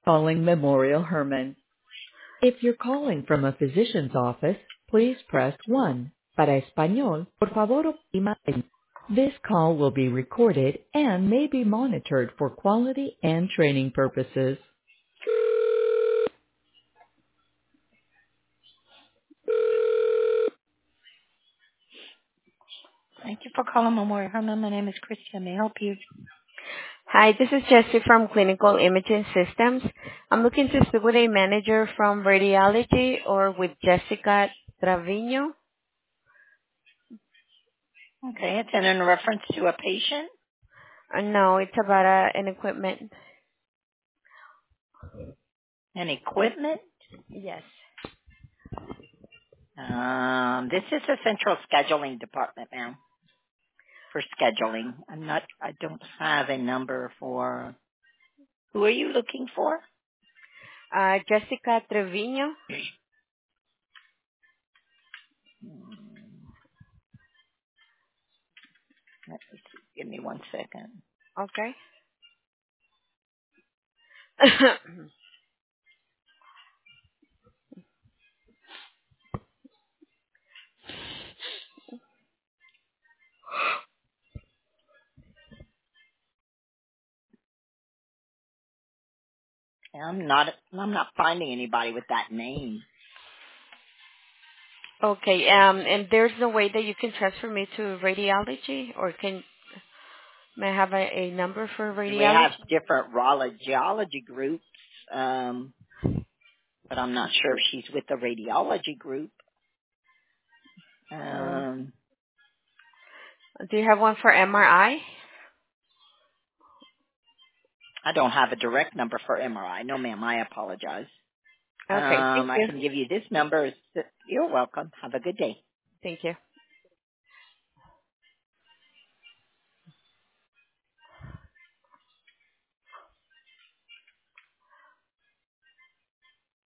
Calling Memorial Hermann. If you're calling from a physician's office, please press 1. Para español, por favor oprima el. This call will be recorded and may be monitored for quality and training purposes. Thank you for calling Memorial Hermann. My name is Christian. May I help you? Hi, this is Jessie from Clinical Imaging Systems. I'm looking to speak with a manager from radiology or with Jessica Trevino. Okay, it's in reference to a patient. No, it's about an equipment. An equipment? Yes. This is a central scheduling department, ma'am, for scheduling. I don't have a number for, who are you looking for? Jessica Trevino. Let me see. Give me 1 second. Okay. I'm not finding anybody with that name. Okay, and there's no way that you can transfer me to radiology, or may I have a number for We have radiology? different radiology groups, but I'm not sure if she's with the radiology group. Do you have one for MRI? I don't have a direct number for MRI. No, ma'am. I apologize. Okay, thank I you. can give you this number. You're welcome. Have a good day. Thank you.